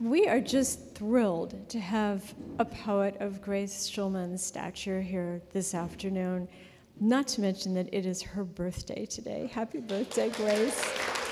We are just thrilled to have a poet of Grace Schulman's stature here this afternoon, not to mention that it is her birthday today. Happy birthday, Grace.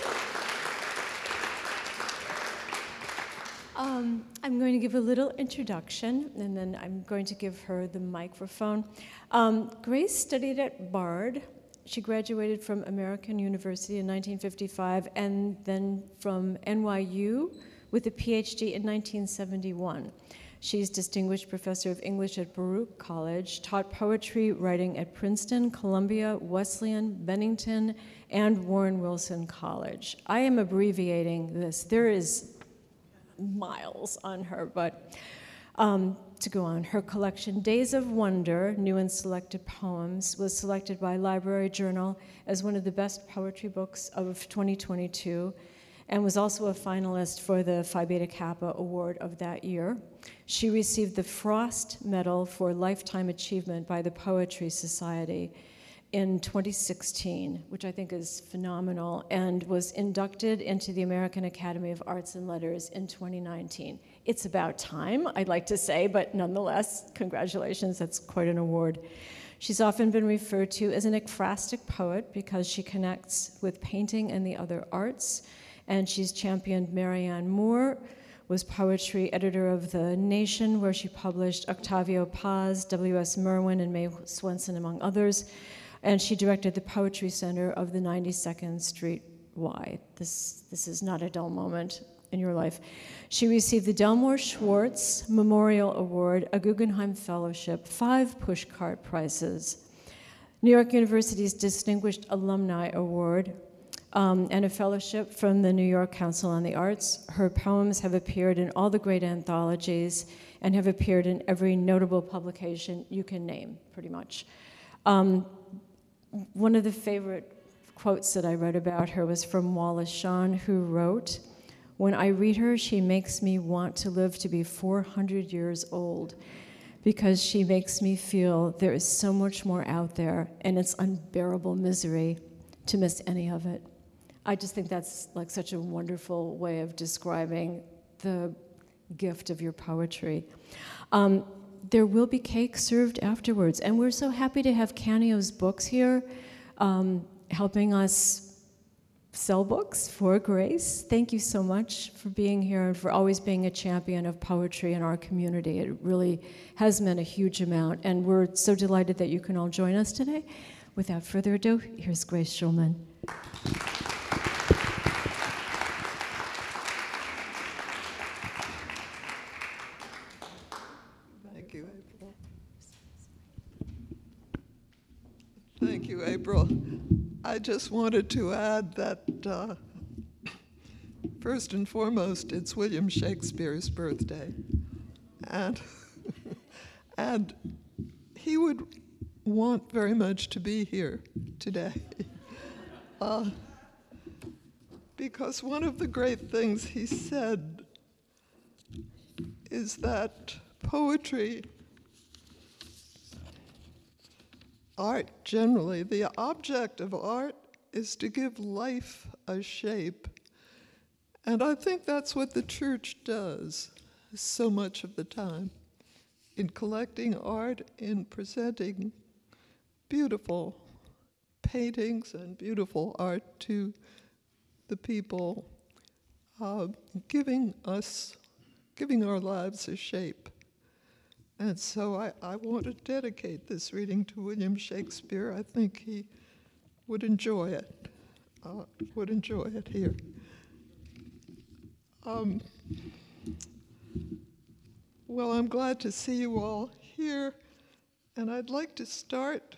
I'm going to give a little introduction, and then I'm going to give her the microphone. Grace studied at Bard. She graduated from American University in 1955, and then from NYU with a PhD in 1971. She's Distinguished Professor of English at Baruch College, taught poetry writing at Princeton, Columbia, Wesleyan, Bennington, and Warren Wilson College. I am abbreviating this. There is miles on her, but to go on. Her collection, Days of Wonder, New and Selected Poems, was selected by Library Journal as one of the best poetry books of 2022, and was also a finalist for the Phi Beta Kappa Award of that year. She received the Frost Medal for Lifetime Achievement by the Poetry Society in 2016, which I think is phenomenal, and was inducted into the American Academy of Arts and Letters in 2019. It's about time, I'd like to say, but nonetheless, congratulations, that's quite an award. She's often been referred to as an ekphrastic poet because she connects with painting and the other arts, and she's championed Marianne Moore, was poetry editor of The Nation, where she published Octavio Paz, W.S. Merwin, and Mae Swenson, among others. And she directed the Poetry Center of the 92nd Street Y. This is not a dull moment in your life. She received the Delmore Schwartz Memorial Award, a Guggenheim Fellowship, 5 Pushcart Prizes, New York University's Distinguished Alumni Award, and a fellowship from the New York Council on the Arts. Her poems have appeared in all the great anthologies and have appeared in every notable publication you can name, pretty much. One of the favorite quotes that I read about her was from Wallace Shawn, who wrote, "When I read her, she makes me want to live to be 400 years old because she makes me feel there is so much more out there and it's unbearable misery to miss any of it." I just think that's like such a wonderful way of describing the gift of your poetry. There will be cake served afterwards, and we're so happy to have Canio's Books here, helping us sell books for Grace. Thank you so much for being here and for always being a champion of poetry in our community. It really has meant a huge amount, and we're so delighted that you can all join us today. Without further ado, here's Grace Schulman. Thank you, April. I just wanted to add that, first and foremost, it's William Shakespeare's birthday. And, and he would want very much to be here today. Because one of the great things he said is that poetry, art generally, the object of art is to give life a shape. And I think that's what the church does so much of the time, in collecting art, in presenting beautiful paintings and beautiful art to the people, giving our lives a shape. And so I want to dedicate this reading to William Shakespeare. I think he would enjoy it, here. Well, I'm glad to see you all here, and I'd like to start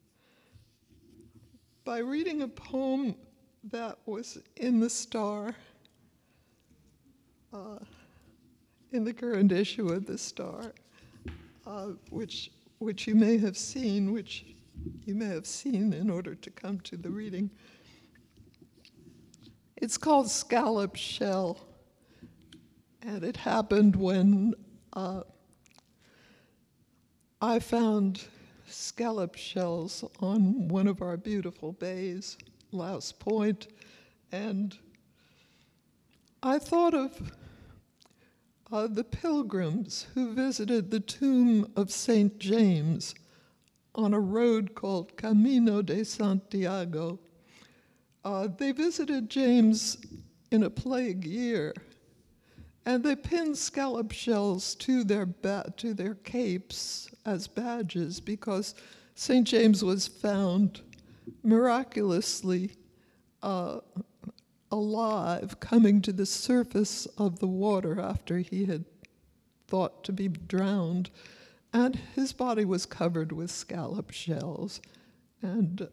by reading a poem that was in the Star, in the current issue of the Star. Which you may have seen, in order to come to the reading. It's called Scallop Shell, and it happened when I found scallop shells on one of our beautiful bays, Louse Point, and I thought of the pilgrims who visited the tomb of St. James on a road called Camino de Santiago. They visited James in a plague year, and they pinned scallop shells to their capes as badges because St. James was found miraculously alive, coming to the surface of the water after he had thought to be drowned, and his body was covered with scallop shells, and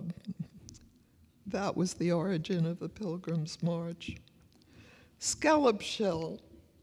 that was the origin of the Pilgrim's March. Scallop shell.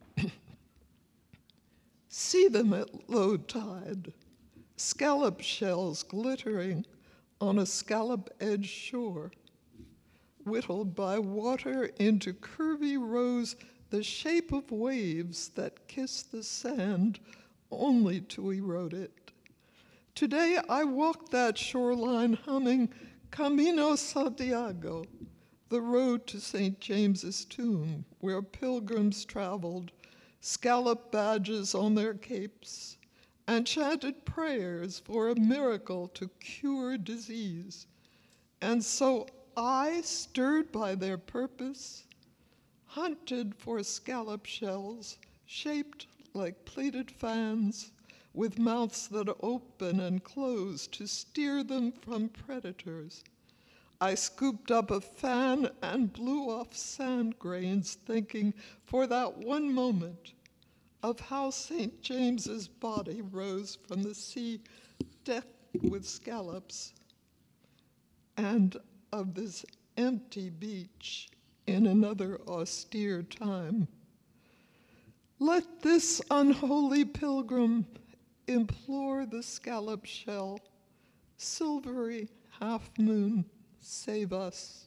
See them at low tide, scallop shells glittering on a scallop-edged shore, whittled by water into curvy rows, the shape of waves that kiss the sand only to erode it. Today I walked that shoreline humming Camino Santiago, the road to St. James's tomb, where pilgrims traveled, scallop badges on their capes, and chanted prayers for a miracle to cure disease. And so I, stirred by their purpose, hunted for scallop shells shaped like pleated fans, with mouths that open and close to steer them from predators. I scooped up a fan and blew off sand grains, thinking for that one moment of how St. James's body rose from the sea decked with scallops, and of this empty beach in another austere time. Let this unholy pilgrim implore the scallop shell, silvery half moon, save us.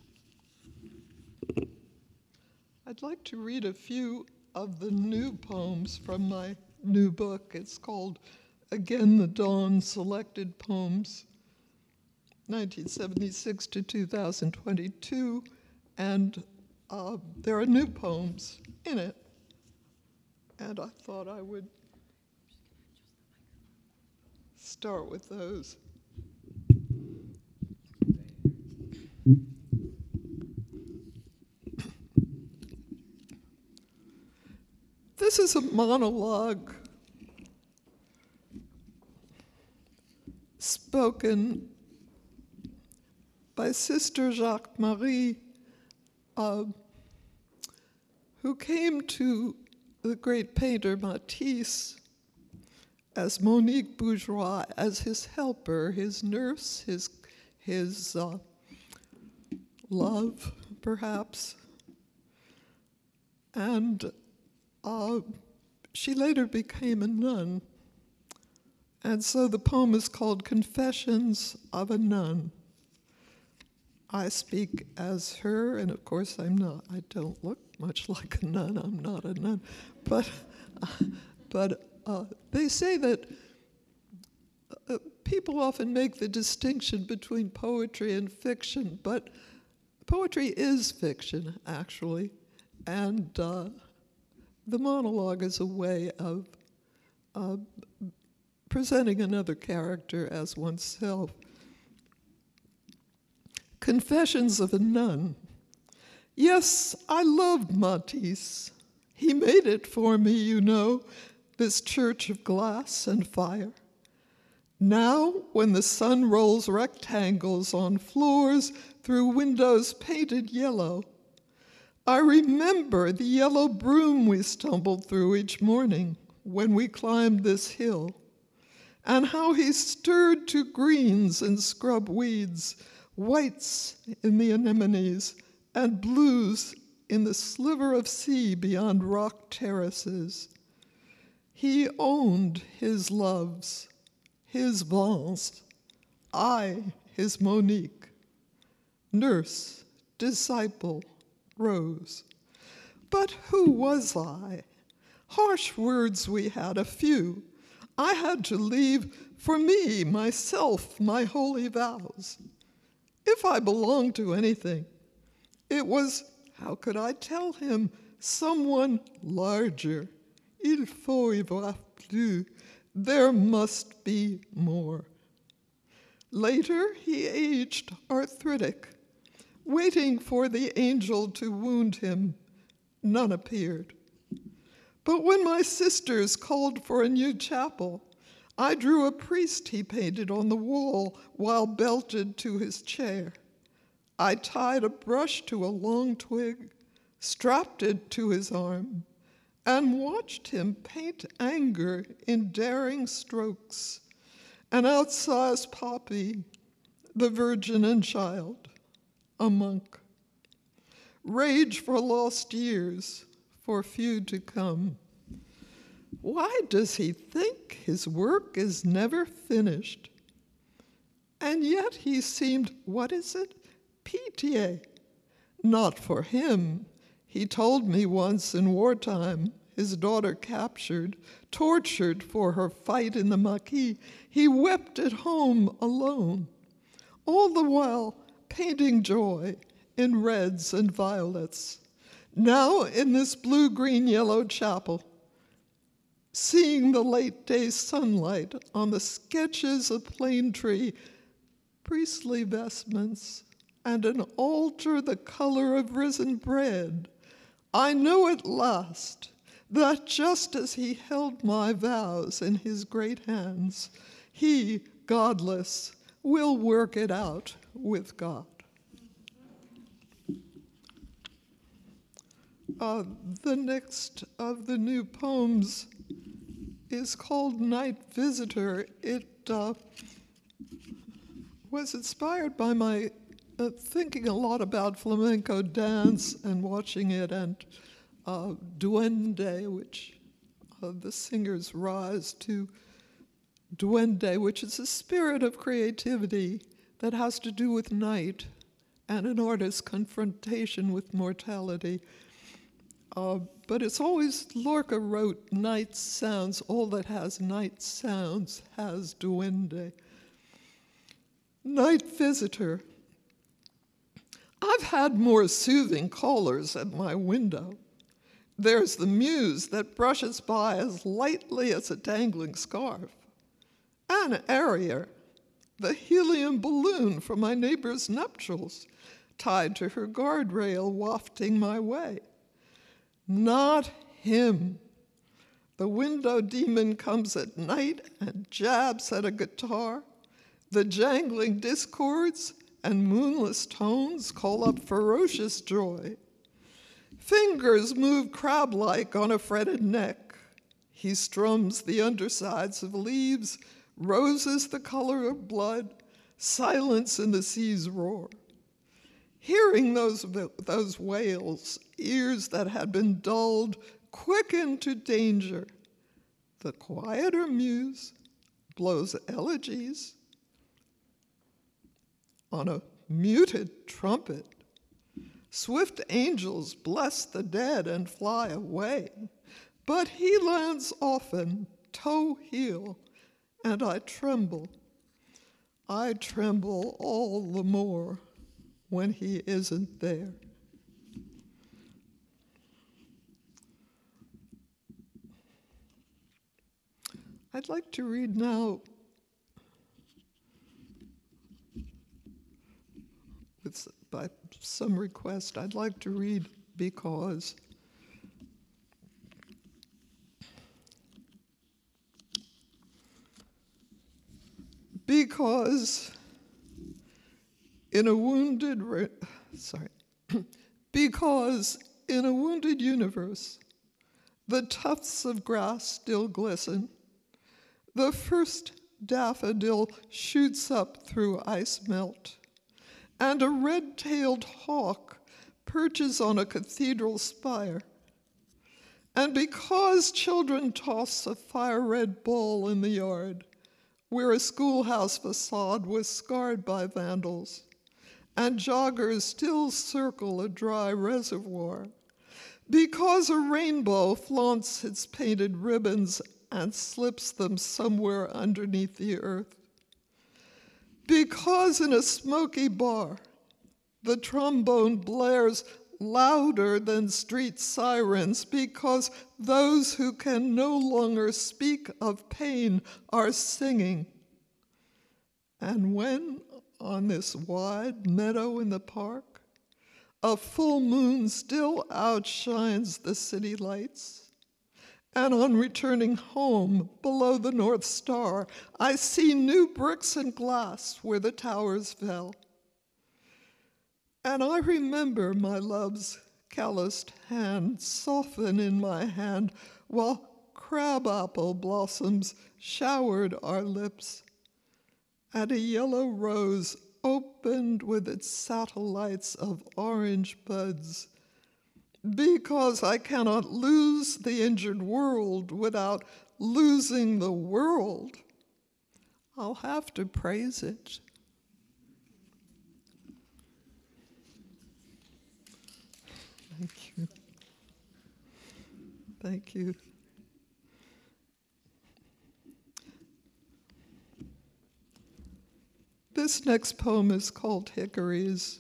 I'd like to read a few of the new poems from my new book. It's called Again the Dawn, Selected Poems, 1976 to 2022, and there are new poems in it, and I thought I would start with those. This is a monologue spoken by Sister Jacques Marie, who came to the great painter Matisse as Monique Bourgeois, as his helper, his nurse, his love, perhaps. And she later became a nun. And so the poem is called Confessions of a Nun. I speak as her, and of course I don't look much like a nun, I'm not a nun. But they say that people often make the distinction between poetry and fiction, but poetry is fiction, actually. And the monologue is a way of presenting another character as oneself. Confessions of a Nun. Yes, I loved Matisse. He made it for me, you know, this church of glass and fire. Now, when the sun rolls rectangles on floors through windows painted yellow, I remember the yellow broom we stumbled through each morning when we climbed this hill, and how he stirred to greens and scrub weeds, whites in the anemones, and blues in the sliver of sea beyond rock terraces. He owned his loves, his Vence, I his Monique, nurse, disciple, Rose. But who was I? Harsh words we had, a few. I had to leave for me, myself, my holy vows. If I belonged to anything, it was, how could I tell him, someone larger. Il faut y voir plus. There must be more. Later, he aged arthritic, waiting for the angel to wound him. None appeared. But when my sisters called for a new chapel, I drew a priest he painted on the wall while belted to his chair. I tied a brush to a long twig, strapped it to his arm, and watched him paint anger in daring strokes, an outsized poppy, the Virgin and Child, a monk. Rage for lost years, for few to come. Why does he think his work is never finished? And yet he seemed, pitié. Not for him. He told me once in wartime, his daughter captured, tortured for her fight in the Maquis, he wept at home alone, all the while painting joy in reds and violets. Now in this blue-green-yellow chapel, seeing the late-day sunlight on the sketches of plane tree, priestly vestments, and an altar the color of risen bread, I know at last that just as he held my vows in his great hands, he, godless, will work it out with God. The next of the new poems is called Night Visitor. It was inspired by my thinking a lot about flamenco dance and watching it, and duende, which the singers rise to duende, which is a spirit of creativity that has to do with night and an artist's confrontation with mortality. But it's always, Lorca wrote, night sounds, all that has night sounds has duende. Night Visitor. I've had more soothing callers at my window. There's the muse that brushes by as lightly as a dangling scarf. An Arier, the helium balloon from my neighbor's nuptials, tied to her guardrail, wafting my way. Not him. The window demon comes at night and jabs at a guitar. The jangling discords and moonless tones call up ferocious joy. Fingers move crab-like on a fretted neck. He strums the undersides of leaves, roses the color of blood, silence in the sea's roar. Hearing those wails, ears that had been dulled, quicken to danger. The quieter muse blows elegies on a muted trumpet. Swift angels bless the dead and fly away, but he lands often, toe heel, and I tremble. I tremble all the more when he isn't there. I'd like to read now, by some request, I'd like to read Because. Because in a wounded because in a wounded universe, the tufts of grass still glisten. The first daffodil shoots up through ice melt, and a red-tailed hawk perches on a cathedral spire. And because children toss a fire-red ball in the yard, where a schoolhouse facade was scarred by vandals, and joggers still circle a dry reservoir, because a rainbow flaunts its painted ribbons and slips them somewhere underneath the earth, because in a smoky bar, the trombone blares louder than street sirens, because those who can no longer speak of pain are singing. And when, on this wide meadow in the park, a full moon still outshines the city lights, and on returning home below the North Star, I see new bricks and glass where the towers fell. And I remember my love's calloused hand soften in my hand while crabapple blossoms showered our lips, and a yellow rose opened with its satellites of orange buds, because I cannot lose the injured world without losing the world. I'll have to praise it. Thank you. Thank you. This next poem is called Hickories.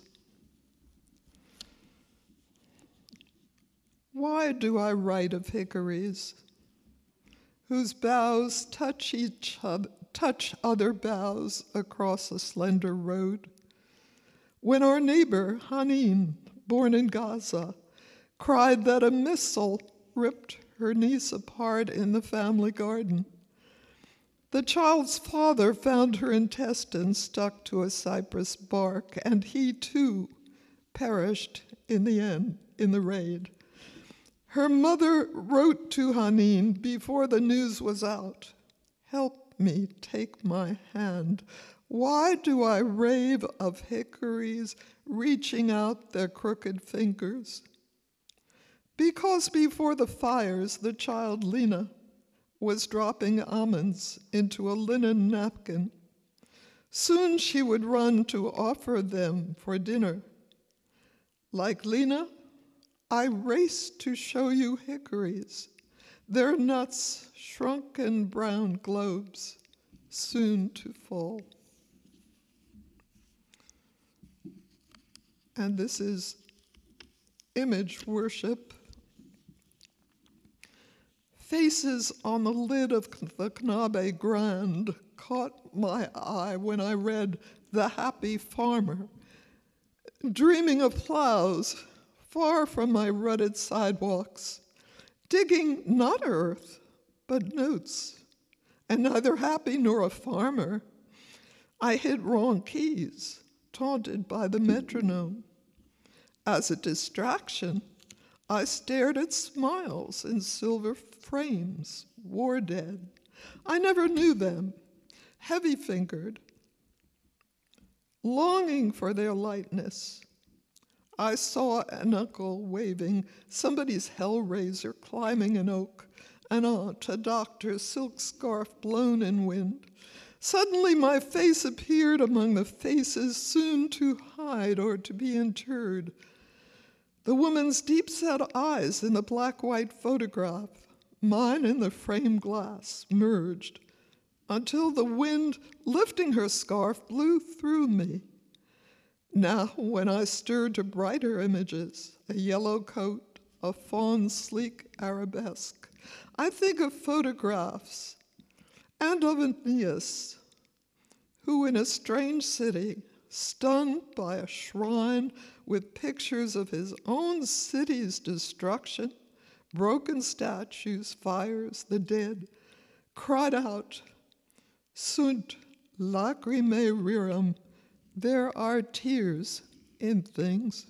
Why do I write of hickories, whose boughs touch other boughs across a slender road? When our neighbor, Hanin, born in Gaza, cried that a missile ripped her niece apart in the family garden, the child's father found her intestines stuck to a cypress bark, and he too perished in the end in the raid. Her mother wrote to Hanin before the news was out, "Help me, take my hand. Why do I rave of hickories reaching out their crooked fingers?" Because before the fires, the child Lena was dropping almonds into a linen napkin. Soon she would run to offer them for dinner. Like Lena, I race to show you hickories, their nuts shrunken brown globes, soon to fall. And this is image worship. Faces on the lid of the Knabe Grand caught my eye when I read The Happy Farmer, dreaming of plows far from my rutted sidewalks, digging not earth, but notes, and neither happy nor a farmer. I hit wrong keys, taunted by the metronome. As a distraction, I stared at smiles in silver frames, war dead. I never knew them, heavy-fingered, longing for their lightness. I saw an uncle waving, somebody's hellraiser climbing an oak, an aunt, a doctor's silk scarf blown in wind. Suddenly my face appeared among the faces soon to hide or to be interred. The woman's deep-set eyes in the black-white photograph, mine in the framed glass, merged, until the wind, lifting her scarf, blew through me. Now, when I stirred to brighter images, a yellow coat, a fawn sleek arabesque, I think of photographs and of Aeneas, who in a strange city, stunned by a shrine with pictures of his own city's destruction, broken statues, fires, the dead, cried out, "Sunt lacrimae rerum," there are tears in things.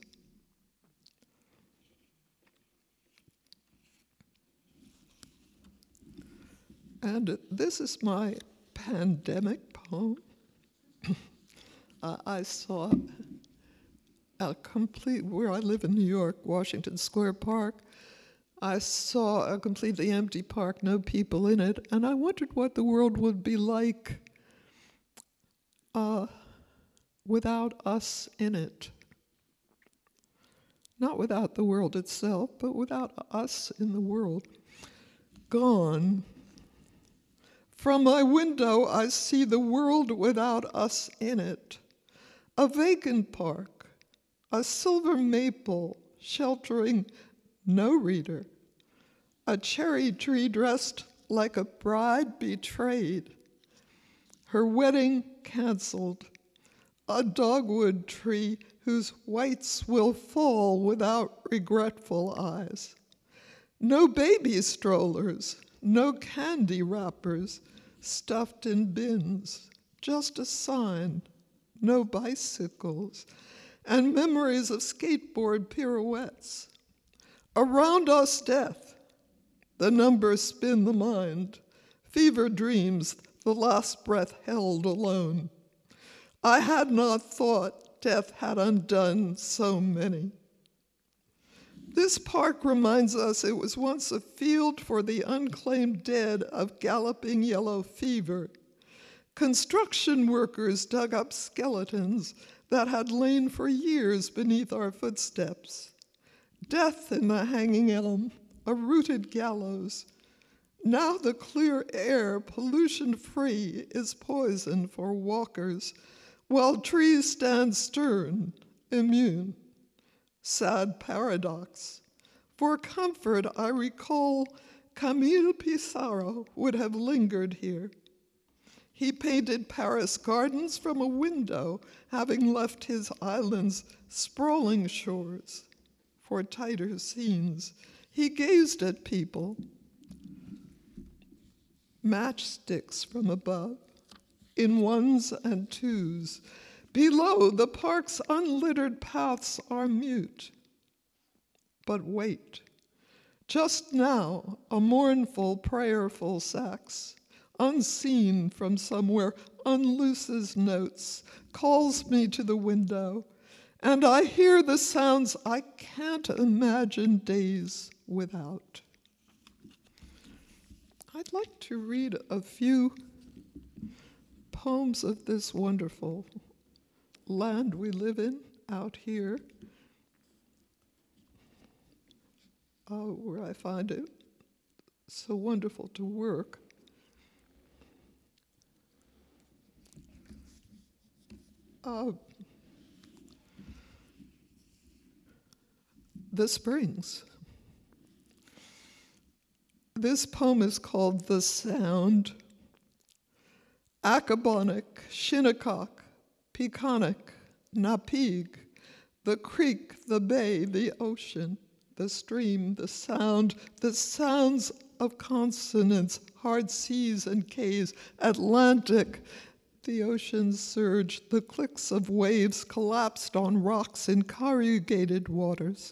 And this is my pandemic poem. I saw where I live in New York, Washington Square Park, I saw a completely empty park, no people in it, and I wondered what the world would be like without us in it. Not without the world itself, but without us in the world. Gone. From my window, I see the world without us in it. A vacant park, a silver maple sheltering no reader, a cherry tree dressed like a bride betrayed, her wedding canceled, a dogwood tree whose whites will fall without regretful eyes. No baby strollers, no candy wrappers stuffed in bins, just a sign, no bicycles, and memories of skateboard pirouettes. Around us death, the numbers spin the mind, fever dreams, the last breath held alone. I had not thought death had undone so many. This park reminds us it was once a field for the unclaimed dead of galloping yellow fever. Construction workers dug up skeletons that had lain for years beneath our footsteps. Death in the hanging elm, a rooted gallows. Now the clear air, pollution-free, is poison for walkers, while trees stand stern, immune. Sad paradox. For comfort, I recall Camille Pissarro would have lingered here. He painted Paris gardens from a window, having left his island's sprawling shores. For tighter scenes, he gazed at people. Matchsticks from above, in ones and twos. Below, the park's unlittered paths are mute. But wait. Just now, a mournful, prayerful sax, unseen from somewhere, unlooses notes, calls me to the window, and I hear the sounds I can't imagine days without. I'd like to read a few poems of this wonderful land we live in out here, where I find it so wonderful to work. The Springs. This poem is called The Sound. Accabonock, Shinnecock, Peconic, Napeague, the creek, the bay, the ocean, the stream, the sounds of consonants, hard C's and K's, Atlantic, the ocean's surge, the clicks of waves collapsed on rocks in corrugated waters.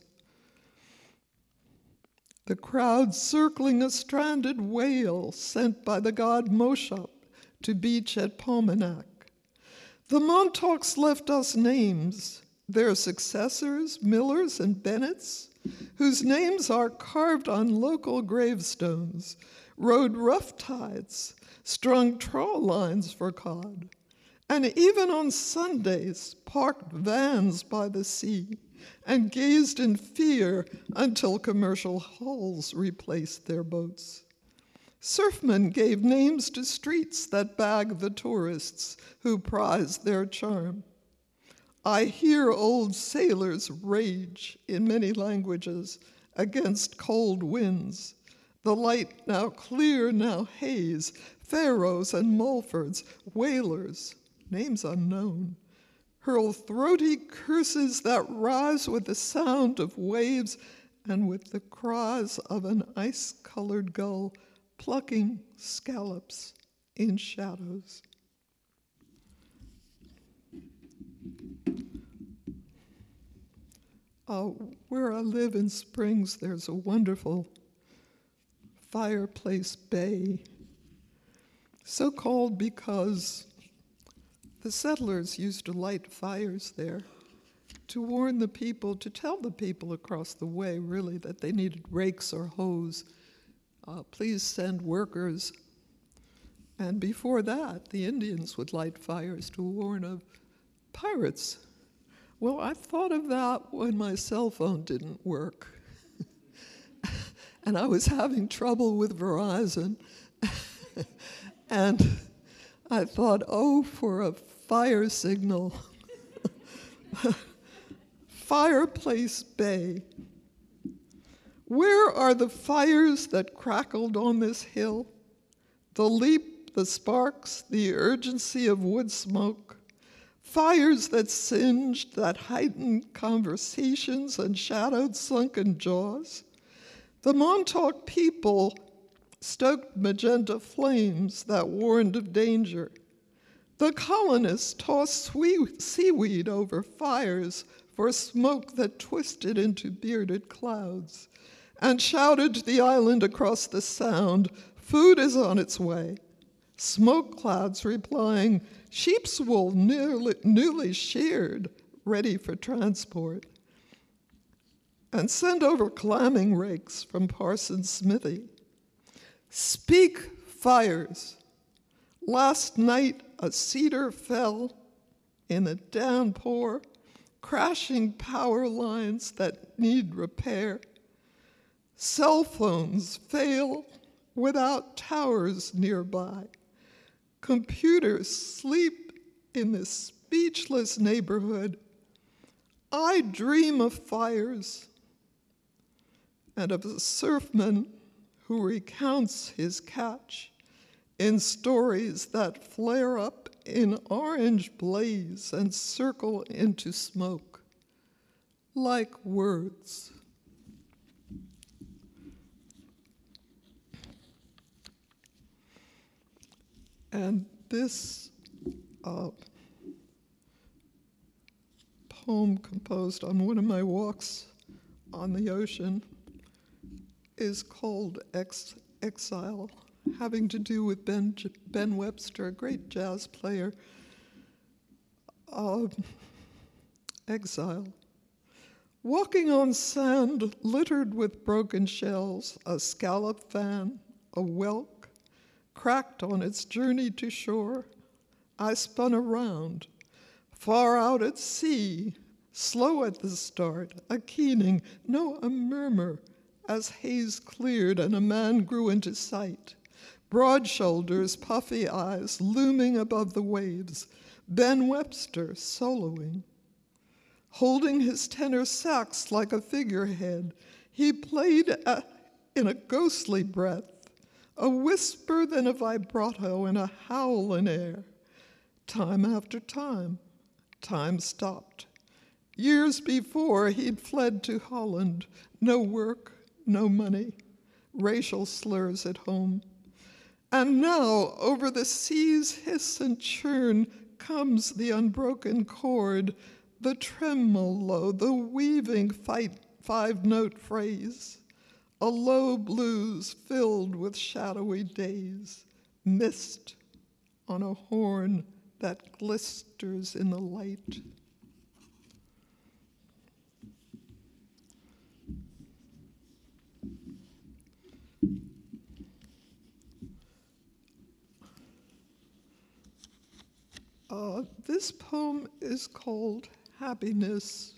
The crowd circling a stranded whale sent by the god Moshop to beach at Pomanak. The Montauks left us names, their successors, Millers and Bennetts, whose names are carved on local gravestones, rode rough tides, strung trawl lines for cod, and even on Sundays parked vans by the sea and gazed in fear until commercial hulls replaced their boats. Surfmen gave names to streets that bag the tourists who prize their charm. I hear old sailors rage in many languages against cold winds. The light now clear, now haze, Pharaohs and Mulfords, whalers, names unknown, hurl throaty curses that rise with the sound of waves and with the cries of an ice-colored gull plucking scallops in shadows. Where I live in Springs, there's a wonderful fireplace bay, so called because the settlers used to light fires there to warn the people, to tell the people across the way, really, that they needed rakes or hoes. Please send workers. And before that, the Indians would light fires to warn of pirates. Well, I thought of that when my cell phone didn't work. And I was having trouble with Verizon. And I thought, oh, for a fire signal Fireplace Bay. Where are the fires that crackled on this hill? The leap, the sparks, the urgency of wood smoke. Fires that singed, that heightened conversations and shadowed sunken jaws. The Montauk people stoked magenta flames that warned of danger. The colonists tossed seaweed over fires for smoke that twisted into bearded clouds, and shouted to the island across the sound, "Food is on its way." Smoke clouds replying, "Sheep's wool newly sheared, ready for transport." And send over clamming rakes from Parsons' smithy. Speak, fires. Last night a cedar fell in a downpour, crashing power lines that need repair. Cell phones fail without towers nearby. Computers sleep in this speechless neighborhood. I dream of fires and of a surfman who recounts his catch in stories that flare up in orange blaze and circle into smoke, like words. And this poem, composed on one of my walks on the ocean, is called Exile, having to do with Ben Webster, a great jazz player. Exile. Walking on sand littered with broken shells, a scallop fan, a whelk, cracked on its journey to shore, I spun around, far out at sea, slow at the start, a keening, no, a murmur, as haze cleared and a man grew into sight. Broad shoulders, puffy eyes, looming above the waves, Ben Webster soloing. Holding his tenor sax like a figurehead, he played in a ghostly breath, a whisper, then a vibrato, and a howl in air. Time after time, time stopped. Years before, he'd fled to Holland. No work, no money, racial slurs at home. And now, over the sea's hiss and churn, comes the unbroken chord, the tremolo, the weaving five-note phrase. A low blues filled with shadowy days, mist on a horn that glisters in the light. This poem is called Happiness.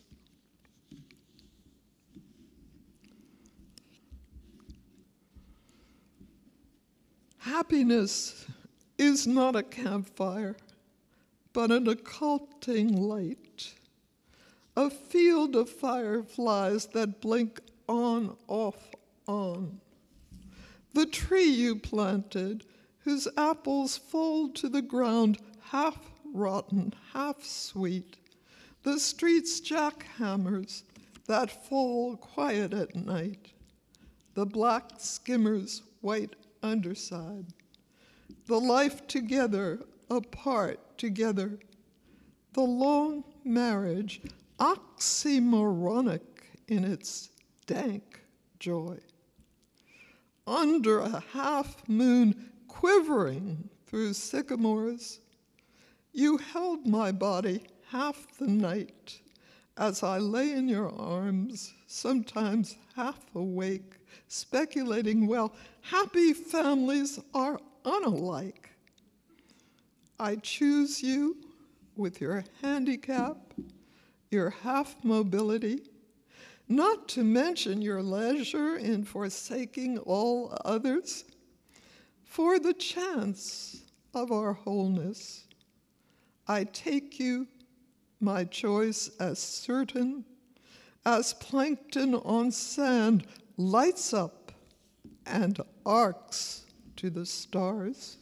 Happiness is not a campfire, but an occulting light, a field of fireflies that blink on, off, on. The tree you planted, whose apples fall to the ground, half rotten, half sweet. The street's jackhammers that fall quiet at night. The black skimmer's white underside. The life together, apart together. The long marriage, oxymoronic in its dank joy. Under a half moon quivering through sycamores, you held my body half the night as I lay in your arms, sometimes half awake, speculating, well, happy families are unalike. I choose you with your handicap, your half mobility, not to mention your leisure in forsaking all others, for the chance of our wholeness. I take you, my choice as certain, as plankton on sand lights up and arcs to the stars.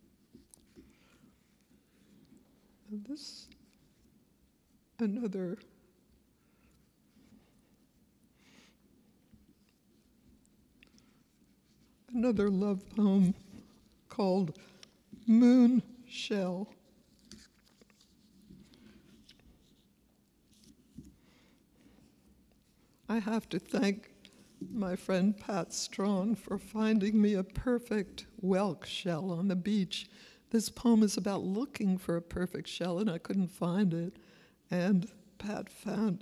And this, another love poem called Moon Shell. I have to thank my friend Pat Strawn for finding me a perfect whelk shell on the beach. This poem is about looking for a perfect shell, and I couldn't find it. And Pat found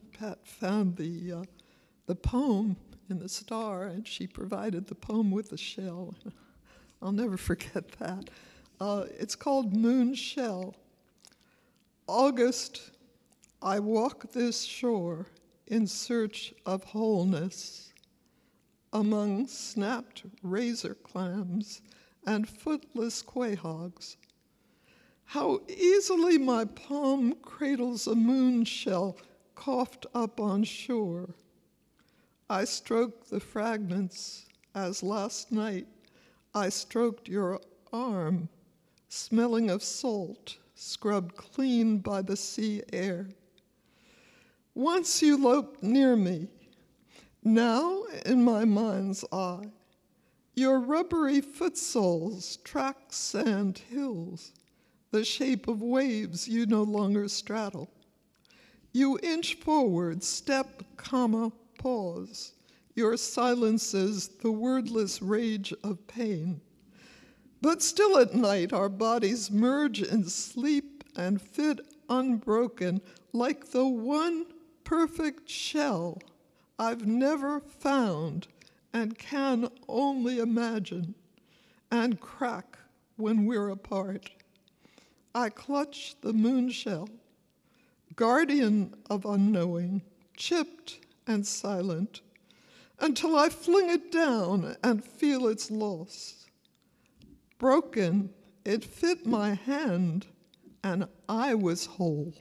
the poem in the Star, and she provided the poem with the shell. I'll never forget that. It's called Moon Shell. August, I walk this shore in search of wholeness among snapped razor clams and footless quahogs. How easily my palm cradles a moon shell coughed up on shore. I stroke the fragments as last night I stroked your arm, smelling of salt, scrubbed clean by the sea air. Once you loped near me, now in my mind's eye, your rubbery footsoles track sand hills, the shape of waves you no longer straddle. You inch forward, step, comma, pause. Your silences the wordless rage of pain. But still at night our bodies merge in sleep and fit unbroken like the one perfect shell I've never found and can only imagine, and crack when we're apart. I clutch the moon shell, guardian of unknowing, chipped and silent, until I fling it down and feel its loss. Broken, it fit my hand, and I was whole.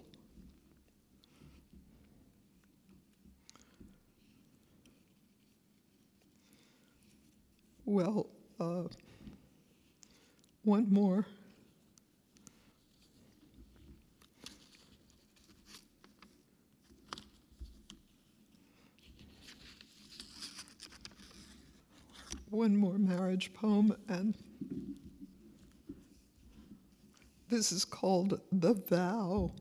Well, one more. One more marriage poem, and this is called The Vow.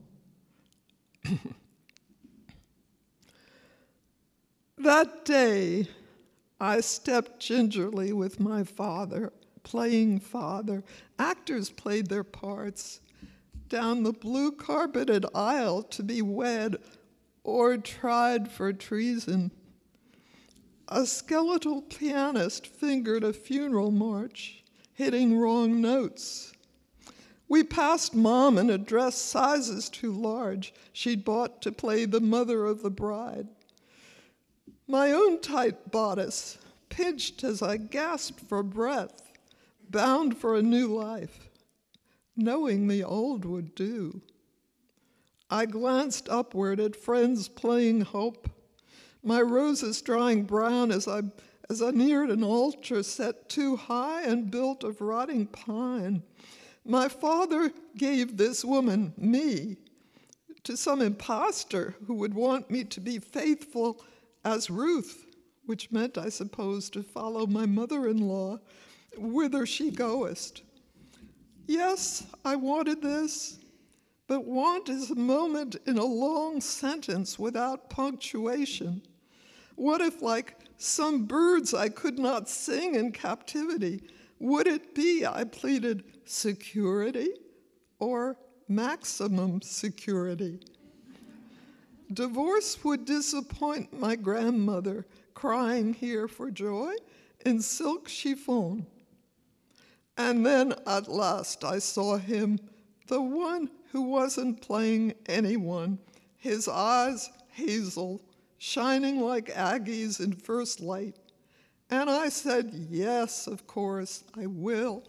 That day, I stepped gingerly with my father, playing father. Actors played their parts, down the blue carpeted aisle to be wed or tried for treason. A skeletal pianist fingered a funeral march, hitting wrong notes. We passed Mom in a dress sizes too large she'd bought to play the mother of the bride. My own tight bodice pinched as I gasped for breath, bound for a new life, knowing the old would do. I glanced upward at friends playing hope, my roses drying brown as I neared an altar set too high and built of rotting pine. My father gave this woman, me, to some imposter who would want me to be faithful as Ruth, which meant, I suppose, to follow my mother-in-law whither she goest. Yes, I wanted this, but want is a moment in a long sentence without punctuation. What if, like some birds I could not sing in captivity, would it be, I pleaded, security or maximum security? Divorce would disappoint my grandmother, crying here for joy in silk chiffon. And then at last I saw him, the one who wasn't playing anyone, his eyes hazel, shining like Aggie's in first light. And I said, yes, of course, I will.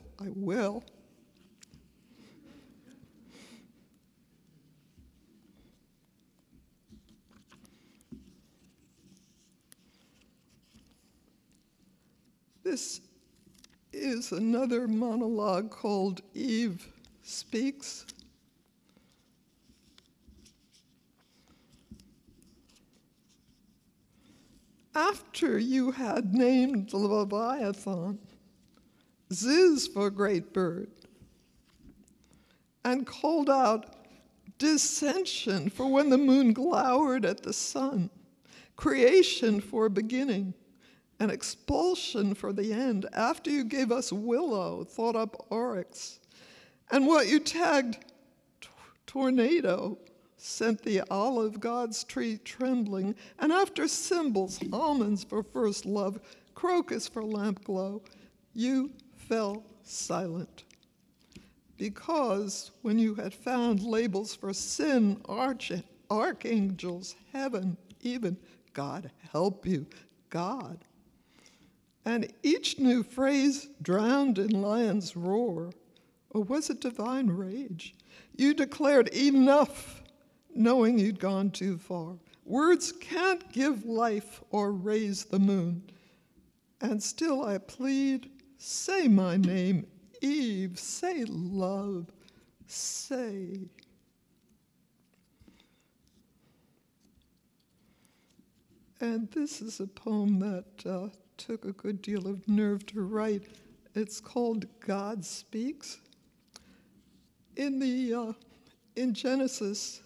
This is another monologue called Eve Speaks. After you had named the Leviathan, Ziz for great bird, and called out dissension for when the moon glowered at the sun, creation for beginning, and expulsion for the end, after you gave us willow, thought up oryx, and what you tagged tornado, sent the olive God's tree trembling, and after cymbals, almonds for first love, crocus for lamp glow, you fell silent. Because when you had found labels for sin, archangels, heaven, even God help you, God. And each new phrase drowned in lion's roar, or was it divine rage? You declared enough, knowing you'd gone too far. Words can't give life or raise the moon. And still I plead, say my name, Eve, say love, say. And this is a poem that took a good deal of nerve to write. It's called God Speaks. In Genesis,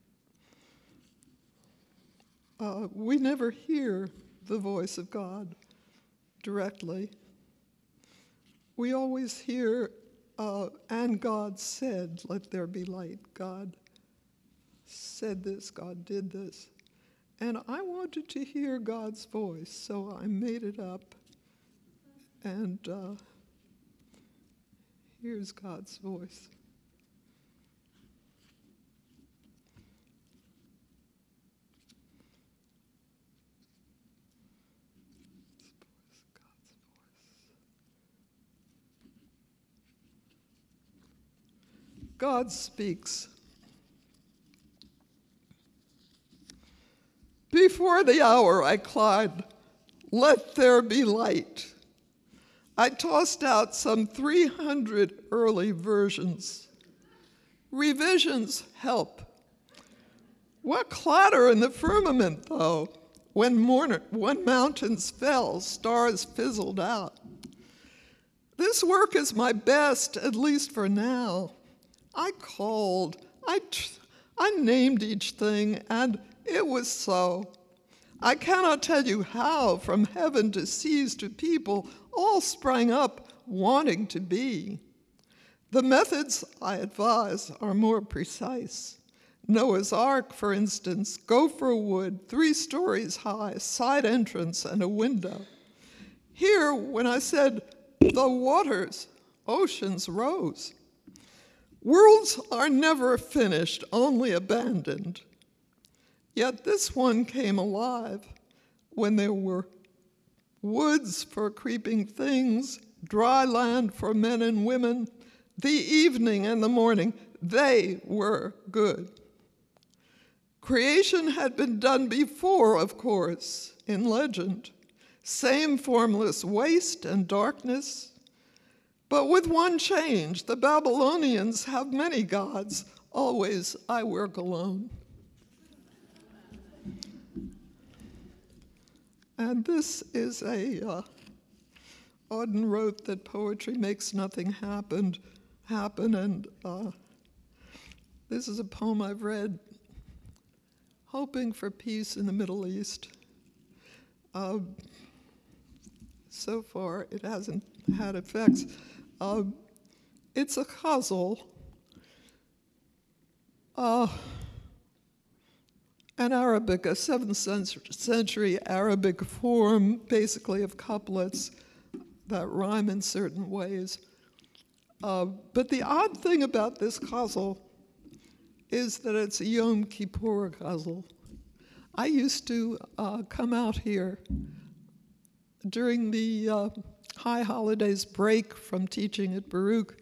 we never hear the voice of God directly. We always hear, and God said, let there be light. God said this, God did this. And I wanted to hear God's voice, so I made it up. And here's God's voice. God speaks. Before the hour I cried, let there be light. I tossed out some 300 early versions. Revisions help. What clatter in the firmament, though, when mountains fell, stars fizzled out. This work is my best, at least for now. I called, I named each thing, and it was so. I cannot tell you how, from heaven to seas to people, all sprang up wanting to be. The methods I advise are more precise. Noah's Ark, for instance, gopher wood, 3 stories high, side entrance, and a window. Here, when I said, the waters, oceans rose. Worlds are never finished, only abandoned. Yet this one came alive when there were woods for creeping things, dry land for men and women. The evening and the morning, they were good. Creation had been done before, of course, in legend. Same formless waste and darkness. But with one change, the Babylonians have many gods. Always I work alone. And this is Auden wrote that poetry makes nothing happen, and this is a poem I've read hoping for peace in the Middle East. So far, it hasn't had effects. It's a ghazal, an Arabic, a 7th century Arabic form, basically of couplets that rhyme in certain ways. But the odd thing about this ghazal is that it's a Yom Kippur ghazal. I used to come out here during the high holidays break from teaching at Baruch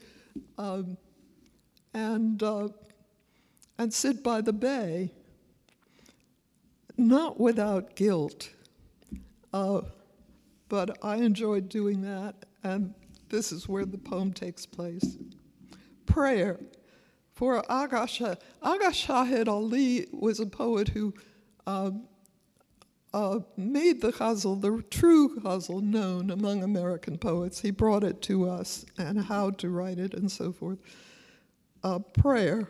and sit by the bay, not without guilt. but I enjoyed doing that, and this is where the poem takes place. Prayer. For Agha Shahid Ali was a poet who made the ghazal, the true ghazal, known among American poets. He brought it to us and how to write it and so forth. Prayer.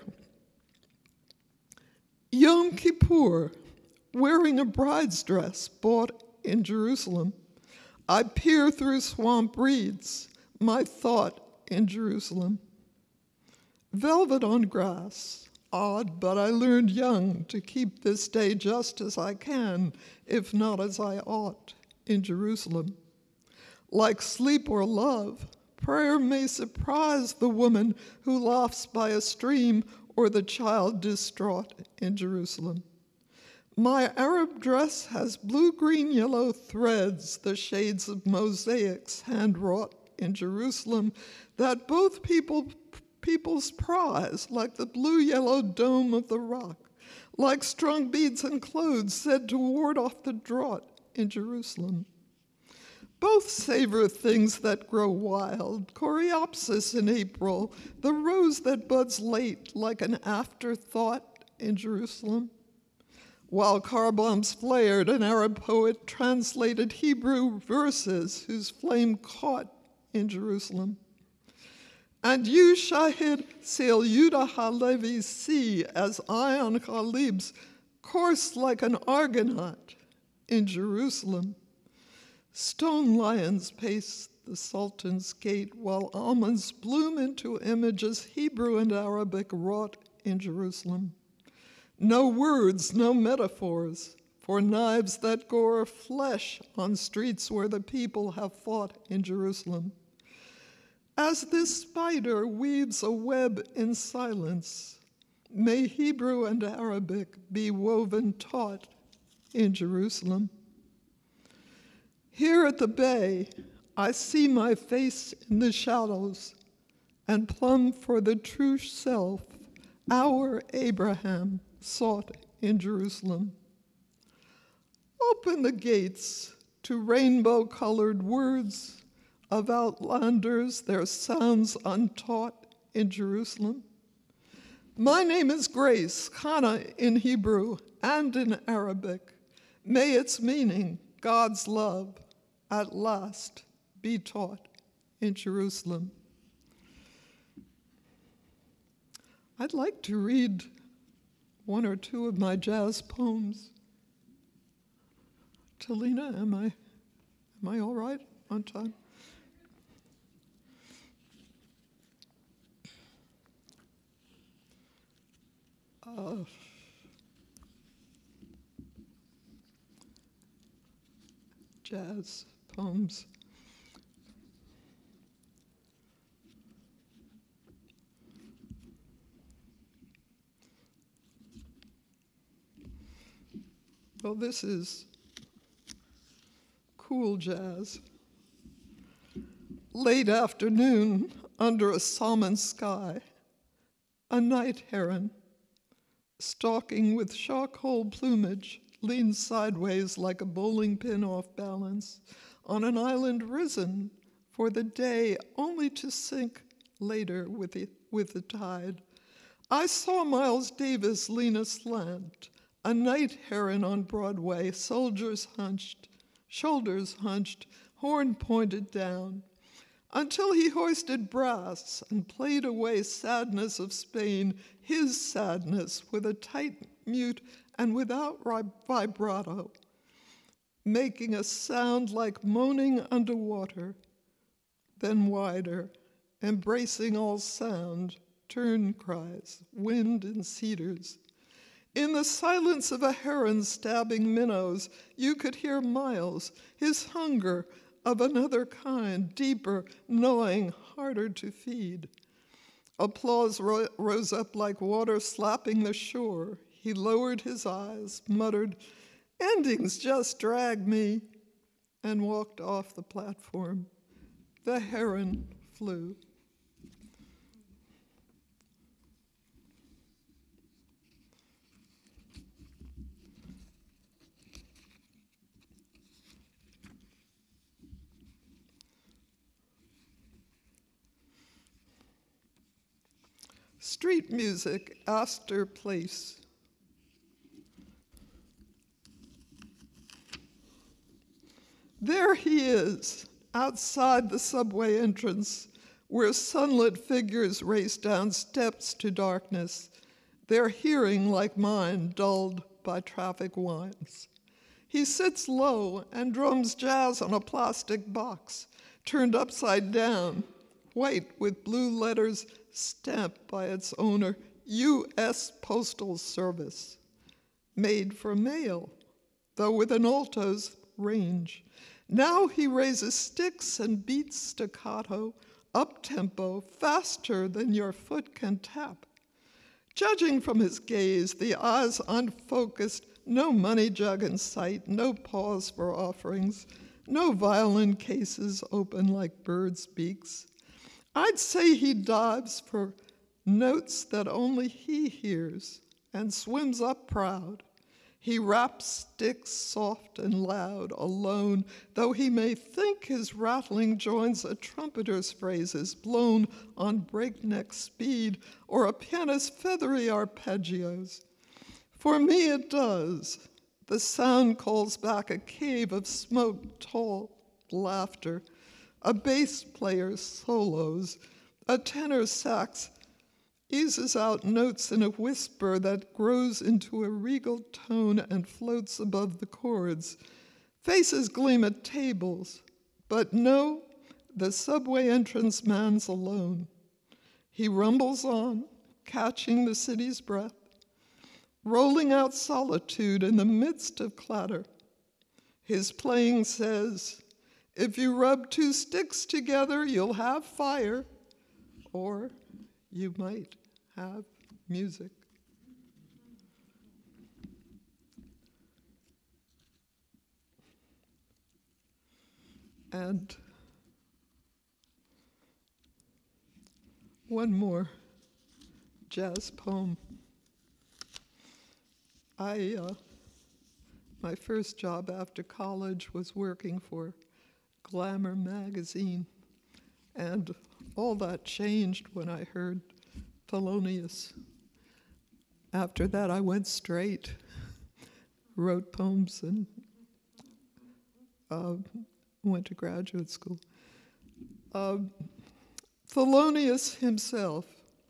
Yom Kippur, wearing a bride's dress bought in Jerusalem, I peer through swamp reeds, my thought in Jerusalem. Velvet on grass, odd, but I learned young to keep this day just as I can, if not as I ought, in Jerusalem. Like sleep or love, prayer may surprise the woman who laughs by a stream or the child distraught in Jerusalem. My Arab dress has blue, green, yellow threads, the shades of mosaics hand-wrought in Jerusalem, that both people's prize, like the blue-yellow dome of the rock, like strung beads and clothes said to ward off the drought in Jerusalem. Both savor things that grow wild, coreopsis in April, the rose that buds late like an afterthought in Jerusalem. While car bombs flared, an Arab poet translated Hebrew verses whose flame caught in Jerusalem. And you, Shahid, sail Yuda Halevi's sea as Ion Khalib's course like an Argonaut in Jerusalem. Stone lions pace the Sultan's gate while almonds bloom into images Hebrew and Arabic wrought in Jerusalem. No words, no metaphors, for knives that gore flesh on streets where the people have fought in Jerusalem. As this spider weaves a web in silence, may Hebrew and Arabic be woven taut in Jerusalem. Here at the bay, I see my face in the shadows and plumb for the true self our Abraham sought in Jerusalem. Open the gates to rainbow-colored words of outlanders, their sounds untaught in Jerusalem. My name is Grace, Kana in Hebrew and in Arabic. May its meaning, God's love, at last be taught in Jerusalem. I'd like to read one or two of my jazz poems. Talina, am I all right on time? Jazz poems. Well, this is cool jazz. Late afternoon, under a salmon sky, a night heron, stalking with shock-hole plumage, leans sideways like a bowling pin off balance on an island risen for the day only to sink later with the tide. I saw Miles Davis lean aslant, a night heron on Broadway, shoulders hunched, horn pointed down, until he hoisted brass and played away sadness of Spain, his sadness, with a tight mute and without vibrato, making a sound like moaning underwater, then wider, embracing all sound, turn cries, wind and cedars. In the silence of a heron stabbing minnows, you could hear Miles, his hunger of another kind, deeper, gnawing, harder to feed. Applause rose up like water slapping the shore. He lowered his eyes, muttered, "Endings just drag me," and walked off the platform. The heron flew. Street music, Astor Place. There he is, outside the subway entrance, where sunlit figures race down steps to darkness, their hearing, like mine, dulled by traffic winds. He sits low and drums jazz on a plastic box, turned upside down, white with blue letters stamped by its owner, U.S. Postal Service. Made for mail, though with an alto's range. Now he raises sticks and beats staccato, up-tempo, faster than your foot can tap. Judging from his gaze, the eyes unfocused, no money jug in sight, no pause for offerings, no violin cases open like birds' beaks. I'd say he dives for notes that only he hears and swims up proud. He raps sticks soft and loud, alone, though he may think his rattling joins a trumpeter's phrases blown on breakneck speed or a pianist's feathery arpeggios. For me it does. The sound calls back a cave of smoke, tall laughter, a bass player's solos, a tenor sax eases out notes in a whisper that grows into a regal tone and floats above the chords. Faces gleam at tables, but no, the subway entrance man's alone. He rumbles on, catching the city's breath, rolling out solitude in the midst of clatter. His playing says, if you rub two sticks together, you'll have fire, or you might have music. And one more jazz poem. My first job after college was working for Glamour magazine, and all that changed when I heard Thelonious. After that, I went straight, wrote poems, and went to graduate school. Thelonious himself.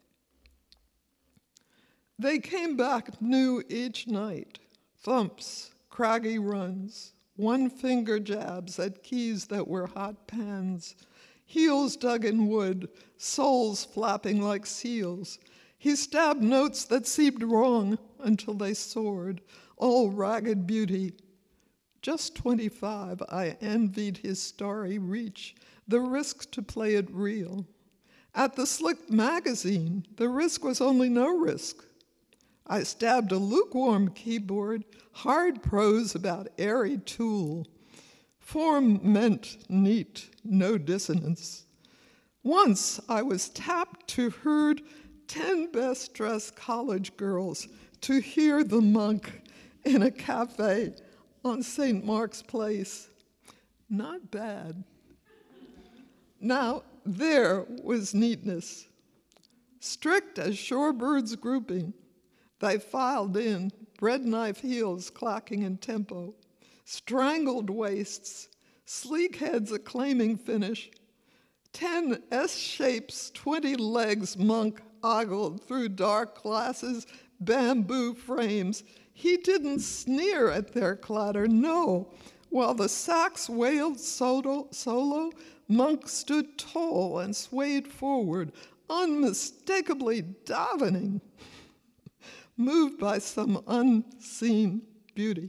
They came back new each night, thumps, craggy runs, one-finger jabs at keys that were hot pans, heels dug in wood, soles flapping like seals. He stabbed notes that seemed wrong until they soared, all ragged beauty. Just 25, I envied his starry reach, the risk to play it real. At the Slick magazine, the risk was only no risk. I stabbed a lukewarm keyboard, hard prose about airy tool. Form meant neat, no dissonance. Once I was tapped to herd 10 best-dressed college girls to hear the monk in a cafe on St. Mark's Place. Not bad. Now, there was neatness. Strict as shorebirds grouping, they filed in, bread knife heels clacking in tempo, strangled waists, sleek heads acclaiming finish. 10 S-shapes, 20 legs monk ogled through dark glasses, bamboo frames. He didn't sneer at their clatter, no. While the sax wailed solo, monk stood tall and swayed forward, unmistakably davening, moved by some unseen beauty.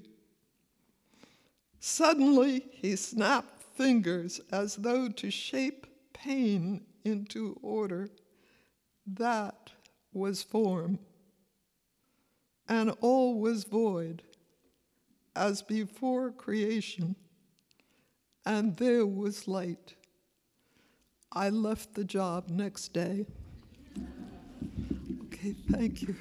Suddenly, he snapped fingers as though to shape pain into order. That was form. And all was void, as before creation. And there was light. I left the job next day. Okay, thank you.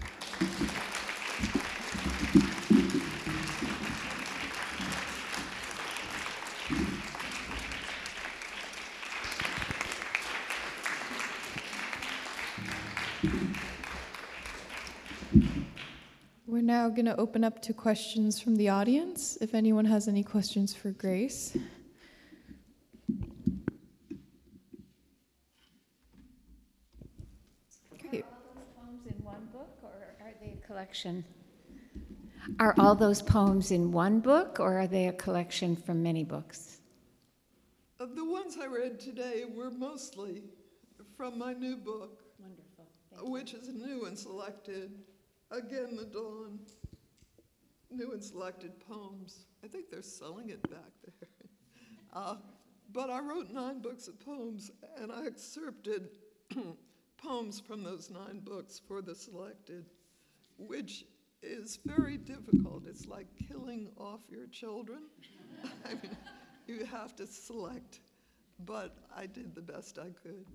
We're now going to open up to questions from the audience, if anyone has any questions for Grace. Great. Are all those poems in one book, or are they a collection? Are all those poems in one book, or are they a collection from many books? The ones I read today were mostly from my new book, Wonderful. which is new and selected. Again, The Dawn, new and selected poems. I think they're selling it back there. But I wrote 9 books of poems, and I excerpted poems from those 9 books for the selected, which is very difficult. It's like killing off your children. I mean, you have to select, but I did the best I could.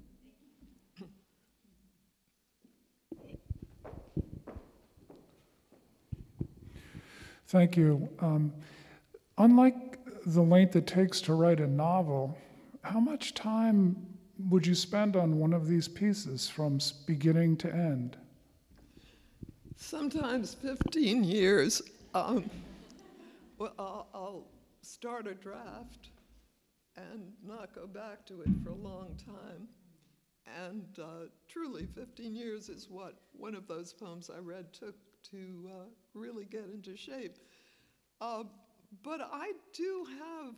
Thank you. Unlike the length it takes to write a novel, how much time would you spend on one of these pieces from beginning to end? Sometimes 15 years. Well, I'll start a draft and not go back to it for a long time. And truly, 15 years is what one of those poems I read took to really get into shape. But I do have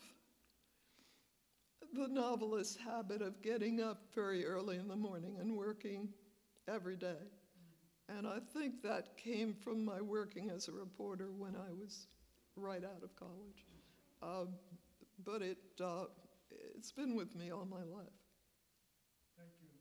the novelist's habit of getting up very early in the morning and working every day. And I think that came from my working as a reporter when I was right out of college. But it's been with me all my life. Thank you.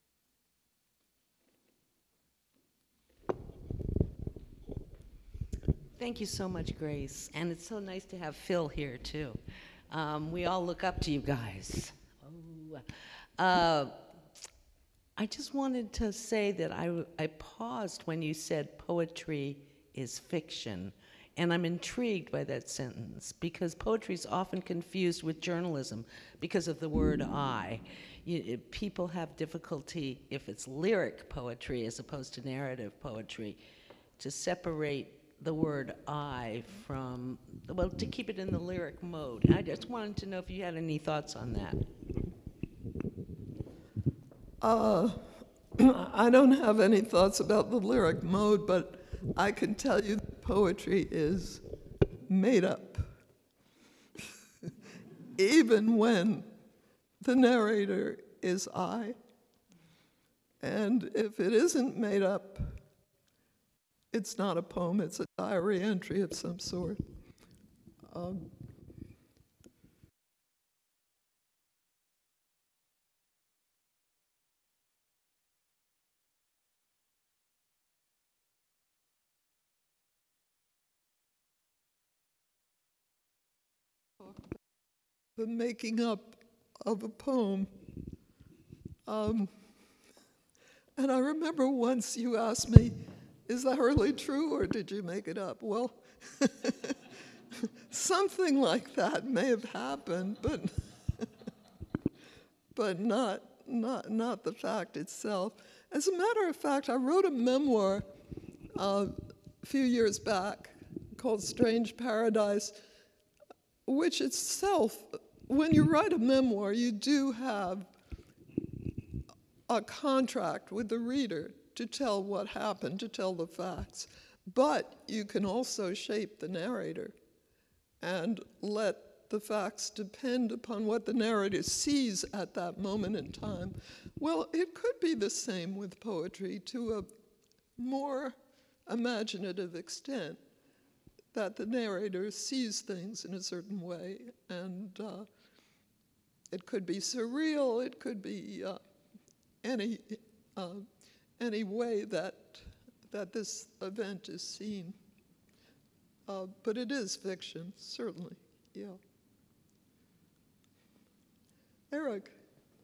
Thank you so much, Grace. And it's so nice to have Phil here, too. We all look up to you guys. I just wanted to say that I paused when you said poetry is fiction. And I'm intrigued by that sentence because poetry is often confused with journalism because of the word I. People have difficulty, if it's lyric poetry as opposed to narrative poetry, to separate the word I from, well, to keep it in the lyric mode. I just wanted to know if you had any thoughts on that. I don't have any thoughts about the lyric mode, but I can tell you that poetry is made up. Even when the narrator is I. And if it isn't made up, it's not a poem, it's a diary entry of some sort. The making up of a poem. And I remember once you asked me, is that really true or did you make it up? Well, something like that may have happened, but not the fact itself. As a matter of fact, I wrote a memoir a few years back called Strange Paradise, which itself, when you write a memoir, you do have a contract with the reader to tell what happened, to tell the facts. But you can also shape the narrator and let the facts depend upon what the narrator sees at that moment in time. Well, it could be the same with poetry to a more imaginative extent, that the narrator sees things in a certain way, and it could be surreal, it could be any way that this event is seen. But it is fiction, certainly, yeah. Eric.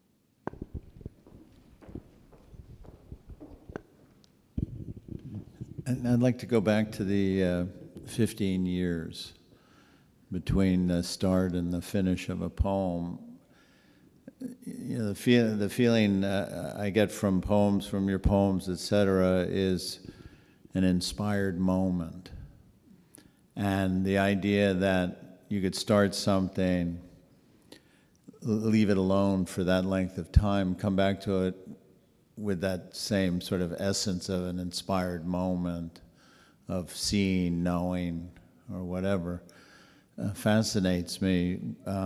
And I'd like to go back to the 15 years between the start and the finish of a poem. You know, the feeling I get from poems, from your poems, etc., is an inspired moment. And the idea that you could start something, leave it alone for that length of time, come back to it with that same sort of essence of an inspired moment of seeing, knowing, or whatever, fascinates me.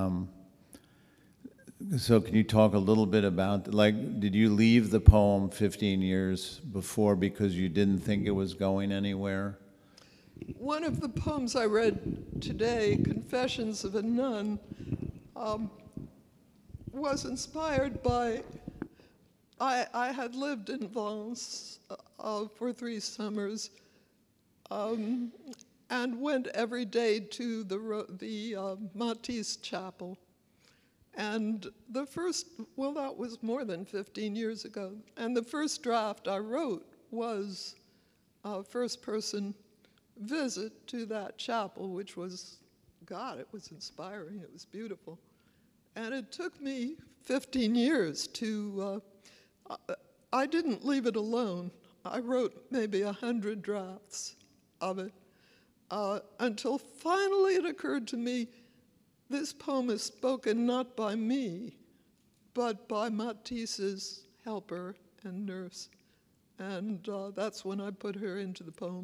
So can you talk a little bit about, like, did you leave the poem 15 years before because you didn't think it was going anywhere? One of the poems I read today, Confessions of a Nun, was inspired by, I had lived in Vence for 3 summers, and went every day to the Matisse Chapel. And the first, well, that was more than 15 years ago. And the first draft I wrote was a first-person visit to that chapel, which was, God, it was inspiring. It was beautiful. And it took me 15 years to, I didn't leave it alone. I wrote maybe 100 drafts of it until finally it occurred to me, this poem is spoken not by me, but by Matisse's helper and nurse. And that's when I put her into the poem.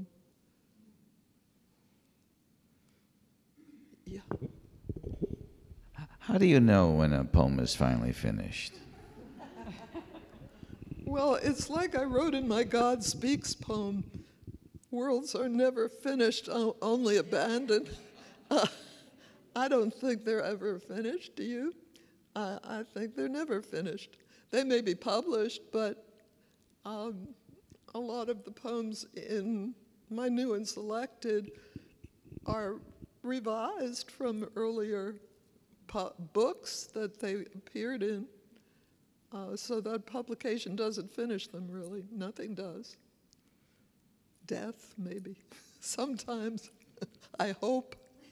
Yeah. How do you know when a poem is finally finished? Well, it's like I wrote in my God Speaks poem, worlds are never finished, only abandoned. I don't think they're ever finished, do you? I think they're never finished. They may be published, but a lot of the poems in my new and selected are revised from earlier books that they appeared in. So that publication doesn't finish them, really. Nothing does. Death, maybe. Sometimes. I hope.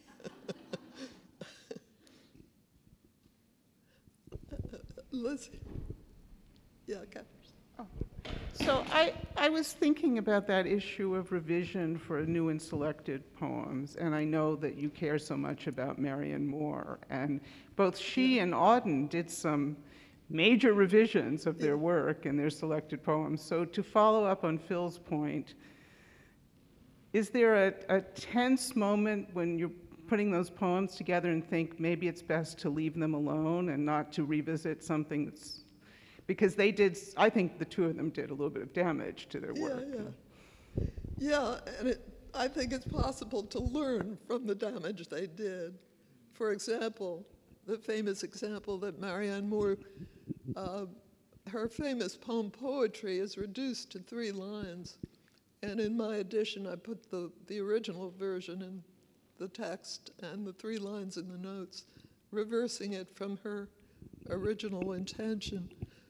Lizzie. Yeah, okay. So I was thinking about that issue of revision for new and selected poems, and I know that you care so much about Marianne Moore, and both she and Auden did some major revisions of their work and their selected poems. So to follow up on Phil's point, is there a tense moment when you're putting those poems together and think maybe it's best to leave them alone and not to revisit something that's, because they did, I think the two of them did a little bit of damage to their work. Yeah, and I think it's possible to learn from the damage they did. For example, the famous example that Marianne Moore, her famous poem Poetry is reduced to 3 lines. And in my edition, I put the original version in the text and the 3 lines in the notes, reversing it from her original intention.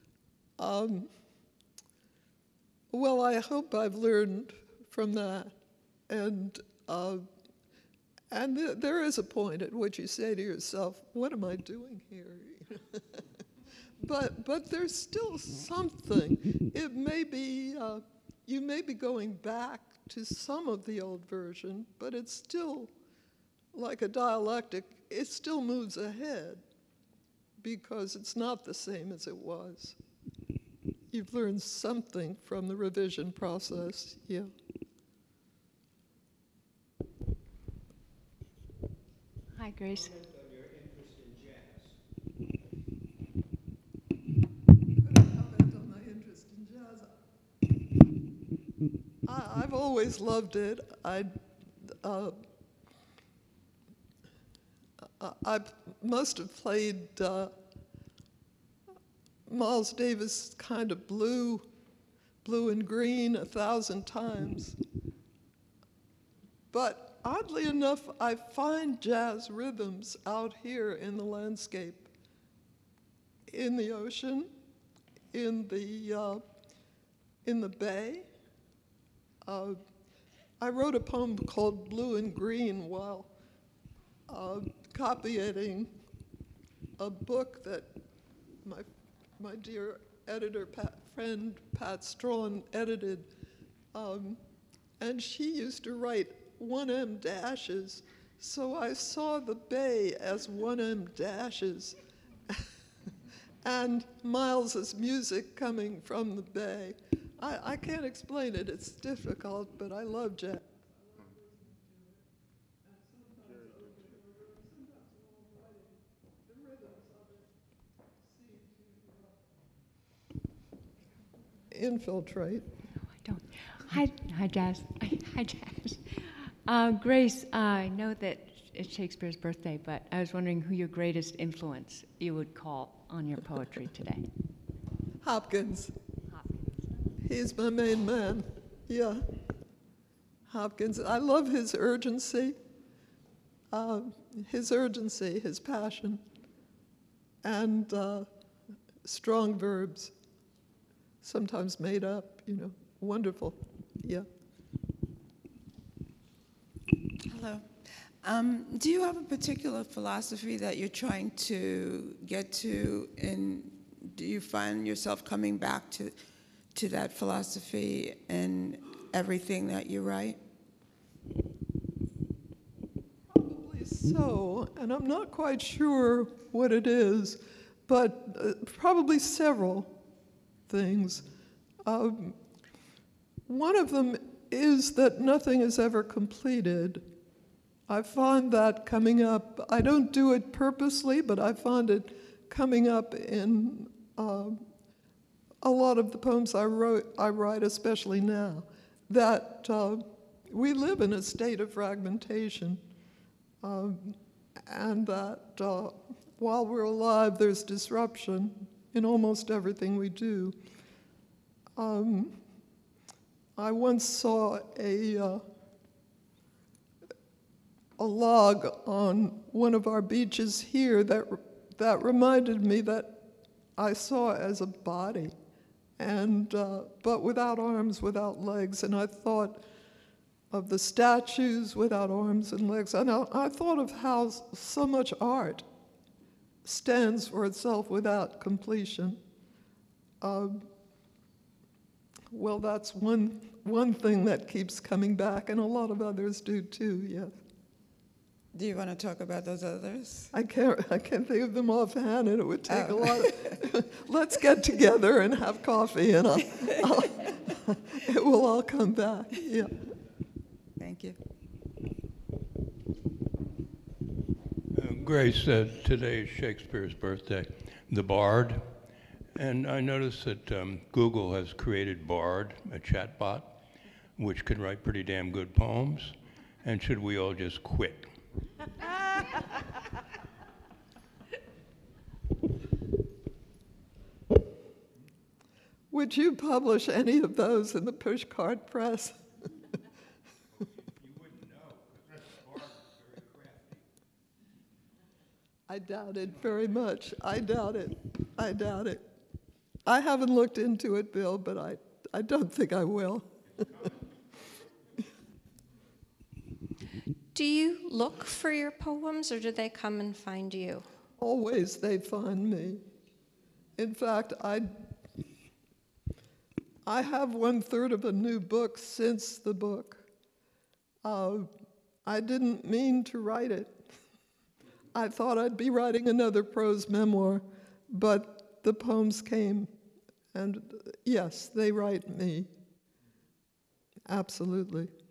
Well, I hope I've learned from that. And there is a point at which you say to yourself, what am I doing here? But there's still something. It may be, you may be going back to some of the old version, but it's still like a dialectic. It still moves ahead because it's not the same as it was. You've learned something from the revision process, yeah. Hi, Grace. I've always loved it. I must have played Miles Davis kind of blue and green 1,000 times. But oddly enough, I find jazz rhythms out here in the landscape, in the ocean, in the bay. I wrote a poem called Blue and Green while copying a book that my dear editor, friend Pat Strawn edited, and she used to write 1M dashes, so I saw the bay as 1M dashes, and Miles's music coming from the bay. I can't explain it, it's difficult, but I love jazz. Infiltrate. No, I don't. Hi, Jazz. Hi, Jazz. Grace, I know that it's Shakespeare's birthday, but I was wondering who your greatest influence you would call on your poetry today. Hopkins. Hopkins. He's my main man. Yeah. Hopkins. I love his urgency, his passion, and strong verbs, sometimes made up, wonderful. Yeah. Hello. Do you have a particular philosophy that you're trying to get to, and do you find yourself coming back to that philosophy in everything that you write? Probably so, and I'm not quite sure what it is, but probably several things. One of them is that nothing is ever completed. I find that coming up. I don't do it purposely, but I find it coming up in a lot of the poems I write, especially now, that we live in a state of fragmentation, and that while we're alive, there's disruption in almost everything we do. I once saw a log on one of our beaches here that reminded me that I saw as a body, and but without arms, without legs. And I thought of the statues without arms and legs, and I thought of how so much art stands for itself without completion. Well, that's one thing that keeps coming back, and a lot of others do too, yes. Do you want to talk about those others? I can't think of them offhand, and it would take a lot of... Let's get together and have coffee, and it will all come back, yeah. Thank you. Grace said today is Shakespeare's birthday, the Bard. And I noticed that Google has created Bard, a chatbot, which can write pretty damn good poems. And should we all just quit? Would you publish any of those in the pushcart press? You wouldn't know, because Bard is very crafty. I doubt it very much. I doubt it. I haven't looked into it, Bill, but I don't think I will. Do you look for your poems, or do they come and find you? Always they find me. In fact, I have 1/3 of a new book since the book. I didn't mean to write it. I thought I'd be writing another prose memoir, but the poems came, and yes, they write me. Absolutely.